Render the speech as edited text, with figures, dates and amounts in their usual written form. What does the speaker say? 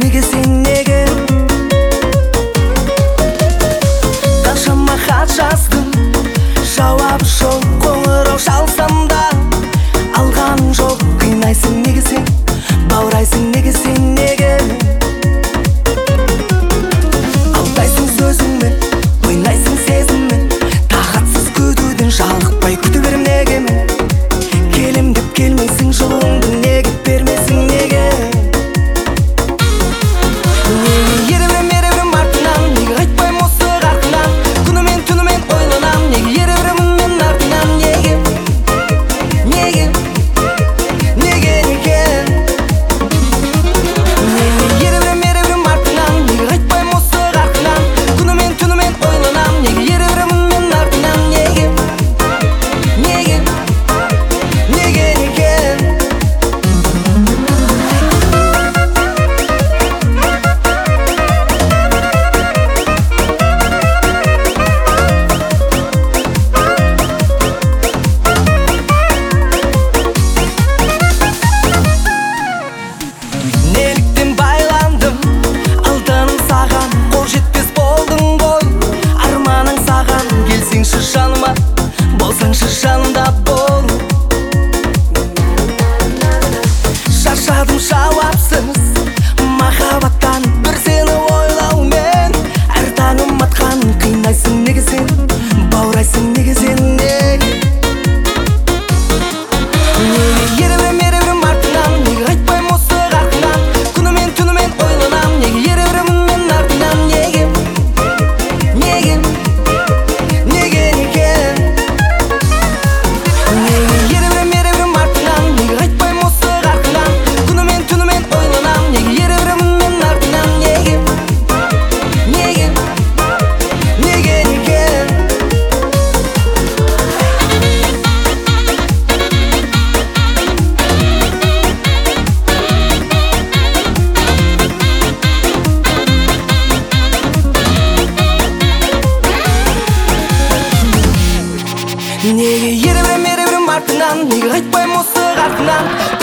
неге сен неге? Қаншама хат жаздым, жауап жоқ, қоңырау шалсам да алғаның жоқ. Қинайсың неге сен, баурайсың неге сен неге? Алдайсың сөзіңмен, ойнайсың сезіммен, тағатсыз күтуден жалықпай күте берем неге мен? Келем деп келмейсің, жылуыңды неге бермесің неге? Неге ереврем артынан, неге қайтпайм осы қарқынан? Күнімен түнімен ойланам, неге еревремін мен артынан? Неге? Неге? Неге? Неге? Неге ереврем артынан, неге қайтпайм осы қарқынан? Күнімен түнімен ойланам, неге еревремін мен артынан? Неге? Неге? Неге? Неге? Неліктен байландым, алданым саған, қол жетпес болдың ғой. Арманың саған, келсеңші жаныма, болсаңшы жанымда бол. Шаршадым жауапсыз махаббаттан, бір сені ойлаумен. Әр таңым атқан, қинайсың неге сен, баурайсың неге сен неге? Неге ереврем артынан, неге қайтпайм осы қарқынан? Күнімен түнімен ойланам, неге еревремін мен артынан? Неге? Неге? Неге? Неге? Неге ереврем артынан, неге қайтпайм осы қарқынан? Күнімен түнімен ойланам, неге еревремін мен артынан? Неге? Неге? Неге? Неге? Неге ереврем артынан, неге қайтпайм осы қарқынан?